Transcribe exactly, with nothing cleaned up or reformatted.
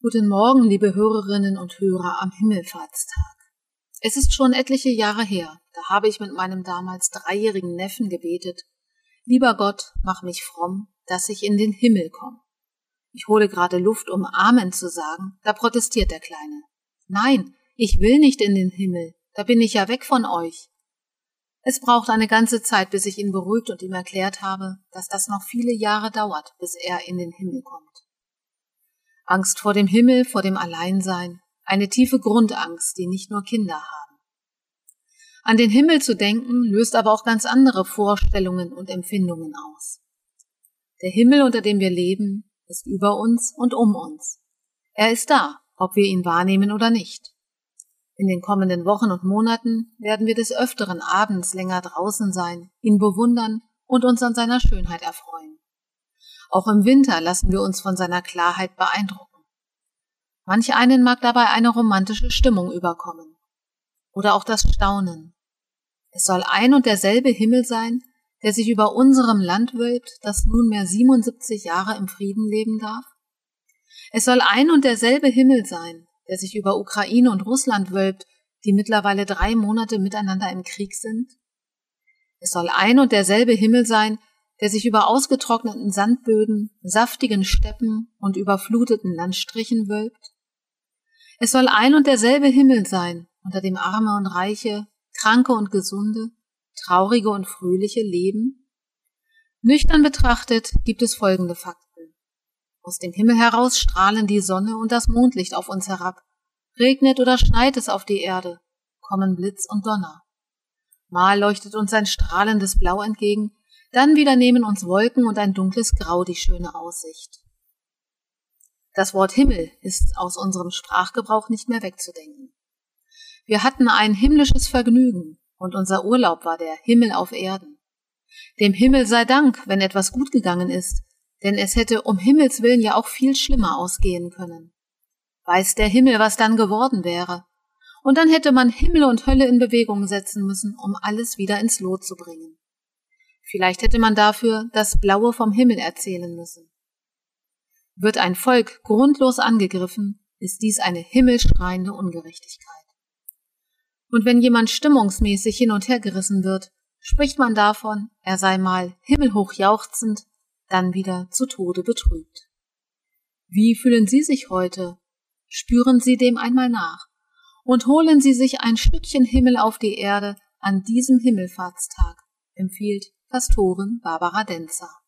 Guten Morgen, liebe Hörerinnen und Hörer am Himmelfahrtstag. Es ist schon etliche Jahre her, da habe ich mit meinem damals dreijährigen Neffen gebetet: Lieber Gott, mach mich fromm, dass ich in den Himmel komme. Ich hole gerade Luft, um Amen zu sagen, da protestiert der Kleine. Nein, ich will nicht in den Himmel, da bin ich ja weg von euch. Es braucht eine ganze Zeit, bis ich ihn beruhigt und ihm erklärt habe, dass das noch viele Jahre dauert, bis er in den Himmel kommt. Angst vor dem Himmel, vor dem Alleinsein, eine tiefe Grundangst, die nicht nur Kinder haben. An den Himmel zu denken, löst aber auch ganz andere Vorstellungen und Empfindungen aus. Der Himmel, unter dem wir leben, ist über uns und um uns. Er ist da, ob wir ihn wahrnehmen oder nicht. In den kommenden Wochen und Monaten werden wir des Öfteren abends länger draußen sein, ihn bewundern und uns an seiner Schönheit erfreuen. Auch im Winter lassen wir uns von seiner Klarheit beeindrucken. Manch einen mag dabei eine romantische Stimmung überkommen. Oder auch das Staunen. Es soll ein und derselbe Himmel sein, der sich über unserem Land wölbt, das nunmehr siebenundsiebzig Jahre im Frieden leben darf. Es soll ein und derselbe Himmel sein, der sich über Ukraine und Russland wölbt, die mittlerweile drei Monate miteinander im Krieg sind. Es soll ein und derselbe Himmel sein, der sich über ausgetrockneten Sandböden, saftigen Steppen und überfluteten Landstrichen wölbt. Es soll ein und derselbe Himmel sein, unter dem Arme und Reiche, Kranke und Gesunde, Traurige und Fröhliche leben. Nüchtern betrachtet gibt es folgende Fakten. Aus dem Himmel heraus strahlen die Sonne und das Mondlicht auf uns herab. Regnet oder schneit es auf die Erde, kommen Blitz und Donner. Mal leuchtet uns ein strahlendes Blau entgegen, dann wieder nehmen uns Wolken und ein dunkles Grau die schöne Aussicht. Das Wort Himmel ist aus unserem Sprachgebrauch nicht mehr wegzudenken. Wir hatten ein himmlisches Vergnügen und unser Urlaub war der Himmel auf Erden. Dem Himmel sei Dank, wenn etwas gut gegangen ist, denn es hätte um Himmels willen ja auch viel schlimmer ausgehen können. Weiß der Himmel, was dann geworden wäre. Und dann hätte man Himmel und Hölle in Bewegung setzen müssen, um alles wieder ins Lot zu bringen. Vielleicht hätte man dafür das Blaue vom Himmel erzählen müssen. Wird ein Volk grundlos angegriffen, ist dies eine himmelschreiende Ungerechtigkeit. Und wenn jemand stimmungsmäßig hin und her gerissen wird, spricht man davon, er sei mal himmelhoch jauchzend, dann wieder zu Tode betrübt. Wie fühlen Sie sich heute? Spüren Sie dem einmal nach und holen Sie sich ein Stückchen Himmel auf die Erde an diesem Himmelfahrtstag, empfiehlt Pastorin Barbara Denzer.